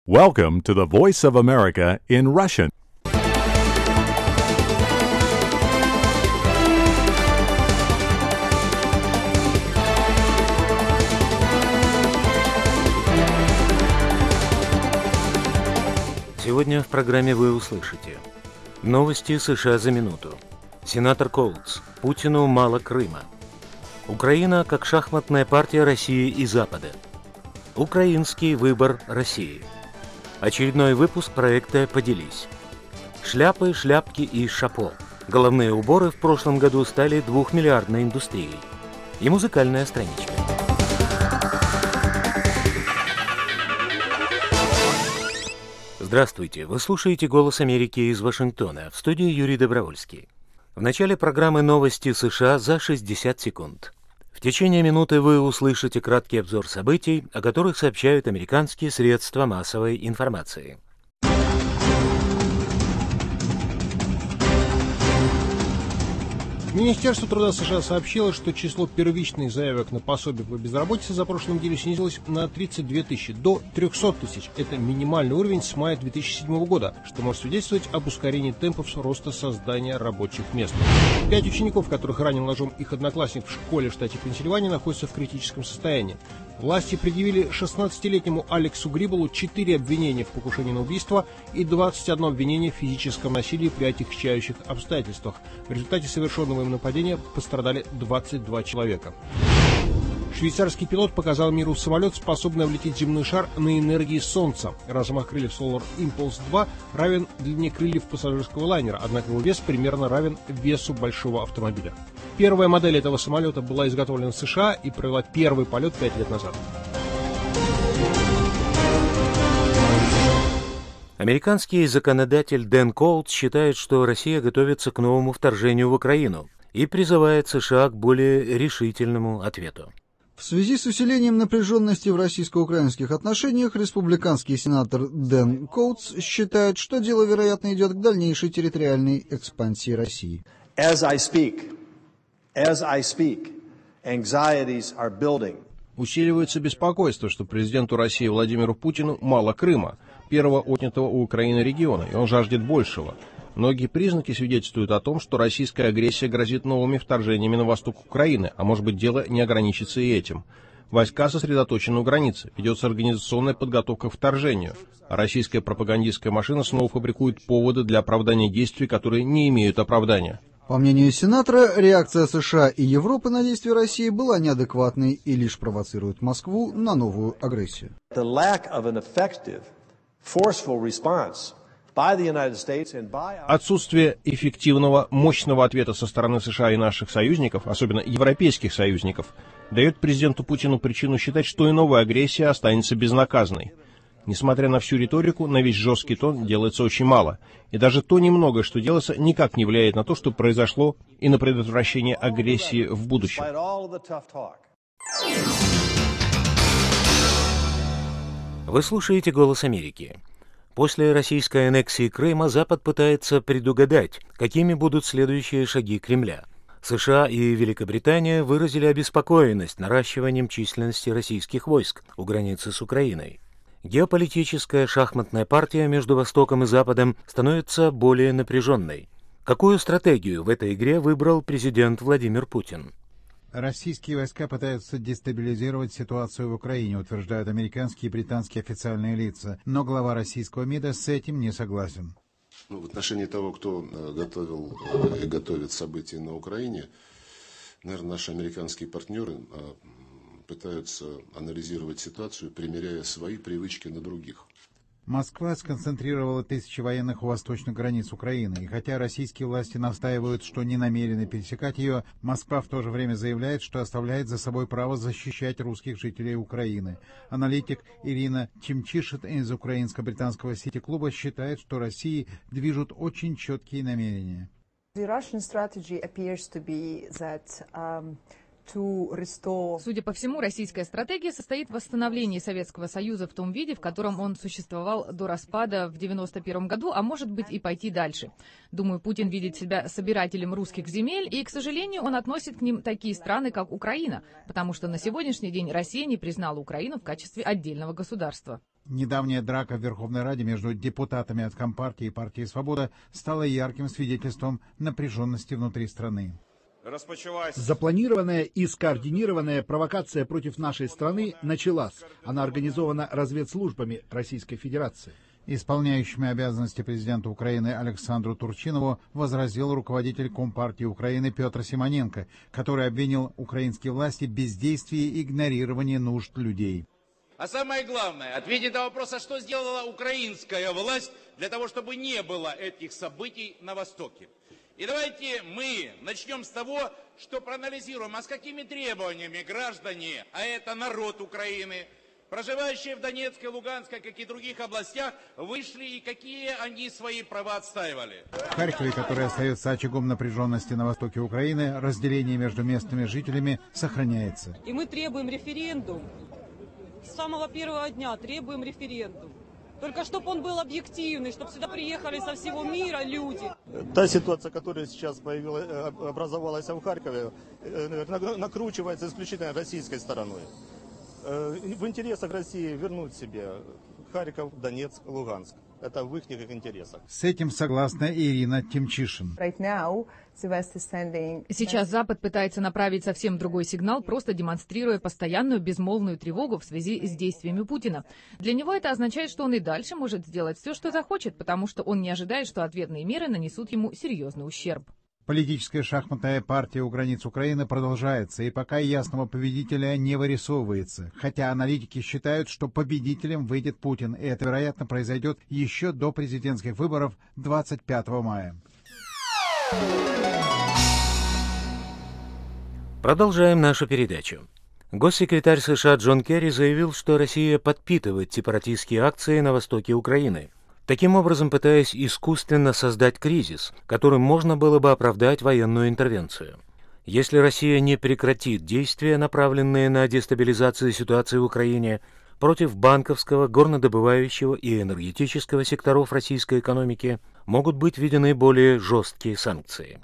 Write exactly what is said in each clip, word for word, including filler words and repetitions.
Welcome to the Voice of America in Russian. Сегодня в программе вы услышите новости США за минуту. Сенатор Коутс: Путину мало Крыма. Украина как шахматная партия России и Запада. Украинский выбор России. Очередной выпуск проекта «Поделись». Шляпы, шляпки и шапо. Головные уборы в прошлом году стали двухмиллиардной индустрией. И музыкальная страничка. Здравствуйте, вы слушаете «Голос Америки» из Вашингтона. В студии Юрий Добровольский. В начале программы «Новости США» за шестьдесят секунд. В течение минуты вы услышите краткий обзор событий, о которых сообщают американские средства массовой информации. Министерство труда США сообщило, что число первичных заявок на пособие по безработице за прошлую неделю снизилось на тридцать две тысячи, до трехсот тысяч. Это минимальный уровень с мая две тысячи седьмого года, что может свидетельствовать об ускорении темпов роста создания рабочих мест. Пять учеников, которых ранил ножом их одноклассник в школе в штате Пенсильвания, находятся в критическом состоянии. Власти предъявили шестнадцатилетнему Алексу Грибелу четыре обвинения в покушении на убийство и двадцать одно обвинение в физическом насилии при отягчающих обстоятельствах. В результате совершенного им нападения пострадали двадцать два человека. Швейцарский пилот показал миру самолет, способный облететь земной шар на энергии Солнца. Размах крыльев Solar Impulse два равен длине крыльев пассажирского лайнера, однако его вес примерно равен весу большого автомобиля. Первая модель этого самолета была изготовлена в США и провела первый полет пять лет назад. Американский законодатель Дэн Коутс считает, что Россия готовится к новому вторжению в Украину и призывает США к более решительному ответу. В связи с усилением напряженности в российско-украинских отношениях, республиканский сенатор Дэн Коутс считает, что дело, вероятно, идет к дальнейшей территориальной экспансии России. As I speak, as I speak, anxieties are building. Усиливается беспокойство, что президенту России Владимиру Путину мало Крыма, первого отнятого у Украины региона, и он жаждет большего. Многие признаки свидетельствуют о том, что российская агрессия грозит новыми вторжениями на восток Украины, а может быть, дело не ограничится и этим. Войска сосредоточены у границы, ведется организационная подготовка к вторжению, а российская пропагандистская машина снова фабрикует поводы для оправдания действий, которые не имеют оправдания. По мнению сенатора, реакция США и Европы на действия России была неадекватной и лишь провоцирует Москву на новую агрессию. Отсутствие эффективного, мощного ответа со стороны США и наших союзников, особенно европейских союзников, дает президенту Путину причину считать, что и новая агрессия останется безнаказанной. Несмотря на всю риторику, на весь жесткий тон делается очень мало. И даже то немногое, что делается, никак не влияет на то, что произошло, и на предотвращение агрессии в будущем. Вы слушаете «Голос Америки». После российской аннексии Крыма Запад пытается предугадать, какими будут следующие шаги Кремля. США и Великобритания выразили обеспокоенность наращиванием численности российских войск у границы с Украиной. Геополитическая шахматная партия между Востоком и Западом становится более напряженной. Какую стратегию в этой игре выбрал президент Владимир Путин? Российские войска пытаются дестабилизировать ситуацию в Украине, утверждают американские и британские официальные лица. Но глава российского МИДа с этим не согласен. Ну, в отношении того, кто готовил и готовит события на Украине, наверное, наши американские партнеры пытаются анализировать ситуацию, примеряя свои привычки на других. Москва сконцентрировала тысячи военных у восточных границ Украины, и хотя российские власти настаивают, что не намерены пересекать ее, Москва в то же время заявляет, что оставляет за собой право защищать русских жителей Украины. Аналитик Ирина Чимчишит из украинско-британского сити-клуба считает, что России движут очень четкие намерения. Судя по всему, российская стратегия состоит в восстановлении Советского Союза в том виде, в котором он существовал до распада в девяносто первом году, а может быть и пойти дальше. Думаю, Путин видит себя собирателем русских земель, и, к сожалению, он относит к ним такие страны, как Украина, потому что на сегодняшний день Россия не признала Украину в качестве отдельного государства. Недавняя драка в Верховной Раде между депутатами от Компартии и партии «Свобода» стала ярким свидетельством напряженности внутри страны. Запланированная и скоординированная провокация против нашей страны началась. Она организована разведслужбами Российской Федерации. Исполняющими обязанности президента Украины Александру Турчинову возразил руководитель Компартии Украины Петр Симоненко, который обвинил украинские власти в бездействии и игнорировании нужд людей. А самое главное, ответить на вопрос, а что сделала украинская власть для того, чтобы не было этих событий на Востоке. И давайте мы начнем с того, что проанализируем, а с какими требованиями граждане, а это народ Украины, проживающие в Донецкой, Луганской, как и других областях, вышли и какие они свои права отстаивали. В Харькове, который остается очагом напряженности на востоке Украины, разделение между местными жителями сохраняется. И мы требуем референдум. С самого первого дня требуем референдум. Только чтобы он был объективный, чтобы сюда приехали со всего мира люди. Та ситуация, которая сейчас появилась, образовалась в Харькове, накручивается исключительно российской стороной. В интересах России вернуть себе Харьков, Донецк, Луганск. Это в их интересах. С этим согласна Ирина Тимчишин. Сейчас Запад пытается направить совсем другой сигнал, просто демонстрируя постоянную безмолвную тревогу в связи с действиями Путина. Для него это означает, что он и дальше может сделать все, что захочет, потому что он не ожидает, что ответные меры нанесут ему серьезный ущерб. Политическая шахматная партия у границ Украины продолжается, и пока ясного победителя не вырисовывается. Хотя аналитики считают, что победителем выйдет Путин, и это, вероятно, произойдет еще до президентских выборов двадцать пятого мая. Продолжаем нашу передачу. Госсекретарь США Джон Керри заявил, что Россия подпитывает сепаратистские акции на востоке Украины, таким образом пытаясь искусственно создать кризис, которым можно было бы оправдать военную интервенцию. Если Россия не прекратит действия, направленные на дестабилизацию ситуации в Украине, против банковского, горнодобывающего и энергетического секторов российской экономики могут быть введены более жесткие санкции.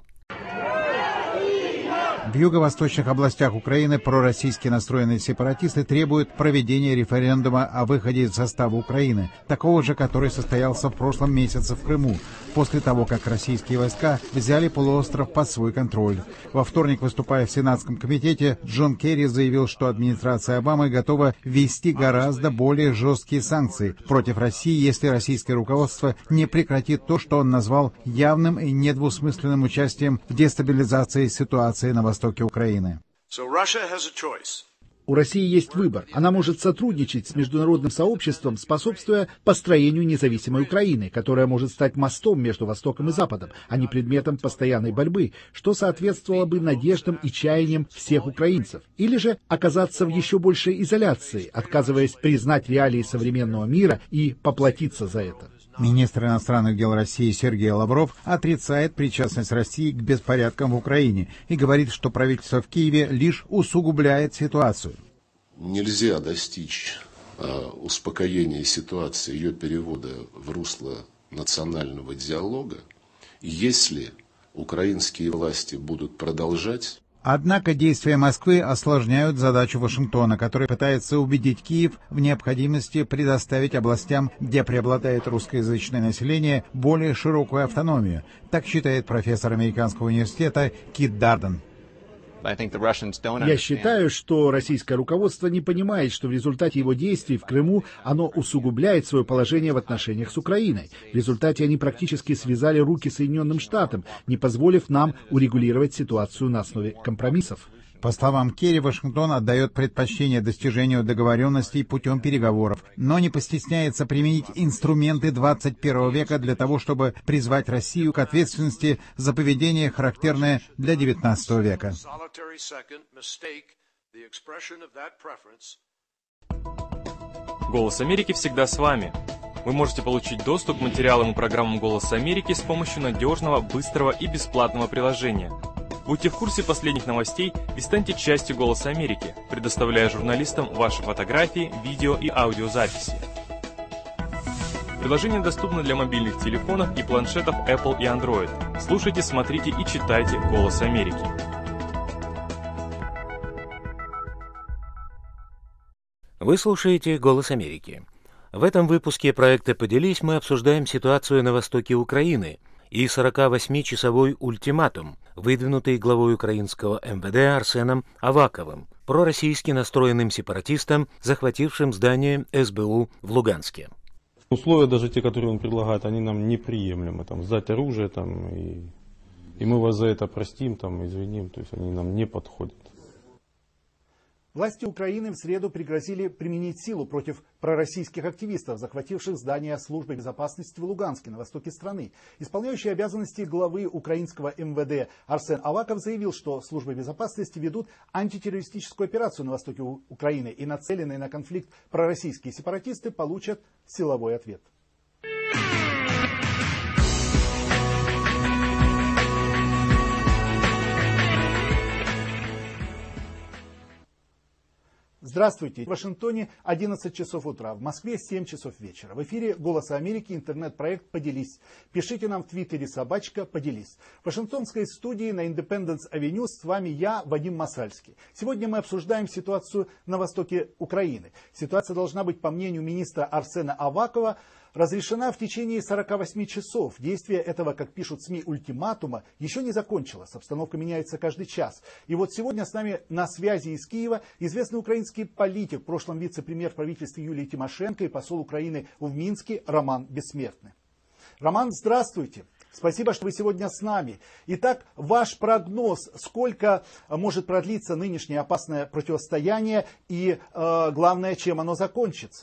В юго-восточных областях Украины пророссийски настроенные сепаратисты требуют проведения референдума о выходе из состава Украины, такого же, который состоялся в прошлом месяце в Крыму, после того, как российские войска взяли полуостров под свой контроль. Во вторник, выступая в Сенатском комитете, Джон Керри заявил, что администрация Обамы готова ввести гораздо более жесткие санкции против России, если российское руководство не прекратит то, что он назвал явным и недвусмысленным участием в дестабилизации ситуации на востоке Украины. У России есть выбор. Она может сотрудничать с международным сообществом, способствуя построению независимой Украины, которая может стать мостом между Востоком и Западом, а не предметом постоянной борьбы, что соответствовало бы надеждам и чаяниям всех украинцев. Или же оказаться в еще большей изоляции, отказываясь признать реалии современного мира и поплатиться за это. Министр иностранных дел России Сергей Лавров отрицает причастность России к беспорядкам в Украине и говорит, что правительство в Киеве лишь усугубляет ситуацию. Нельзя достичь э, успокоения ситуации, ее перевода в русло национального диалога, если украинские власти будут продолжать. Однако действия Москвы осложняют задачу Вашингтона, который пытается убедить Киев в необходимости предоставить областям, где преобладает русскоязычное население, более широкую автономию. Так считает профессор американского университета Кит Дарден. Я считаю, что российское руководство не понимает, что в результате его действий в Крыму оно усугубляет свое положение в отношениях с Украиной. В результате они практически связали руки Соединенным Штатам, не позволив нам урегулировать ситуацию на основе компромиссов. По словам Керри, Вашингтон отдает предпочтение достижению договоренностей путем переговоров, но не постесняется применить инструменты двадцать первого века для того, чтобы призвать Россию к ответственности за поведение, характерное для девятнадцатого века. «Голос Америки» всегда с вами. Вы можете получить доступ к материалам и программам «Голоса Америки» с помощью надежного, быстрого и бесплатного приложения. Будьте в курсе последних новостей и станьте частью «Голоса Америки», предоставляя журналистам ваши фотографии, видео и аудиозаписи. Приложение доступно для мобильных телефонов и планшетов Apple и Android. Слушайте, смотрите и читайте «Голос Америки». Вы слушаете «Голос Америки». В этом выпуске проекта «Поделись» мы обсуждаем ситуацию на востоке Украины и сорокавосьмичасовой ультиматум, выдвинутый главой украинского эм вэ дэ Арсеном Аваковым, пророссийски настроенным сепаратистам, захватившим здание эс бэ у в Луганске. Условия даже те, которые он предлагает, они нам неприемлемы. Там, сдать оружие, там, и, и мы вас за это простим, там, извиним, то есть они нам не подходят. Власти Украины в среду пригрозили применить силу против пророссийских активистов, захвативших здание службы безопасности в Луганске, на востоке страны. Исполняющий обязанности главы украинского эм вэ дэ Арсен Аваков заявил, что службы безопасности ведут антитеррористическую операцию на востоке Украины, и нацеленные на конфликт пророссийские сепаратисты получат силовой ответ. Здравствуйте. В Вашингтоне одиннадцать часов утра, в Москве семь часов вечера. В эфире «Голос Америки», интернет-проект «Поделись». Пишите нам в Твиттере собачка «Поделись». В вашингтонской студии на Индепенденс-авеню с вами я, Вадим Масальский. Сегодня мы обсуждаем ситуацию на востоке Украины. Ситуация должна быть, по мнению министра Арсена Авакова, разрешена в течение сорока восьми часов. Действие этого, как пишут СМИ, ультиматума еще не закончилось. Обстановка меняется каждый час. И вот сегодня с нами на связи из Киева известный украинский политик, в прошлом вице-премьер в правительстве Юлии Тимошенко и посол Украины в Минске Роман Бессмертный. Роман, здравствуйте. Спасибо, что вы сегодня с нами. Итак, ваш прогноз, сколько может продлиться нынешнее опасное противостояние и, э, главное, чем оно закончится?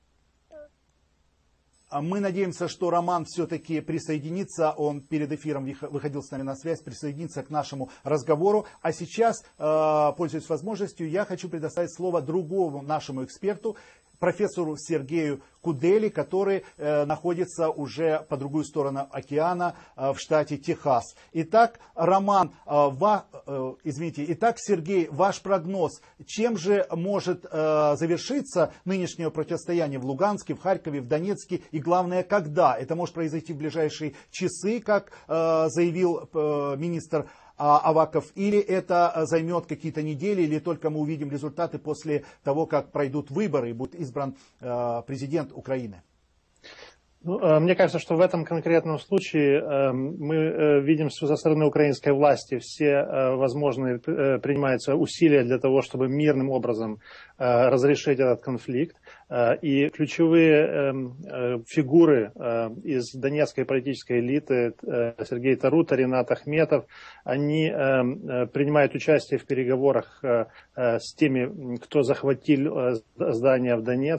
Мы надеемся, что Роман все-таки присоединится, он перед эфиром выходил с нами на связь, присоединится к нашему разговору. А сейчас, пользуясь возможностью, я хочу предоставить слово другому нашему эксперту, профессору Сергею Кудели, который э, находится уже по другую сторону океана э, в штате Техас. Итак, Роман, э, ва, э, извините, итак, Сергей, ваш прогноз, чем же может э, завершиться нынешнее противостояние в Луганске, в Харькове, в Донецке и, главное, когда? Это может произойти в ближайшие часы, как э, заявил э, министр Аваков, или это займет какие-то недели, или только мы увидим результаты после того, как пройдут выборы и будет избран э, президент Украины? Ну, мне кажется, что в этом конкретном случае мы видим со стороны украинской власти все возможные принимаются усилия для того, чтобы мирным образом разрешить этот конфликт. И ключевые фигуры из донецкой политической элиты, Сергей Тарута, Ринат Ахметов, они принимают участие в переговорах с теми, кто захватил здание в Донецке.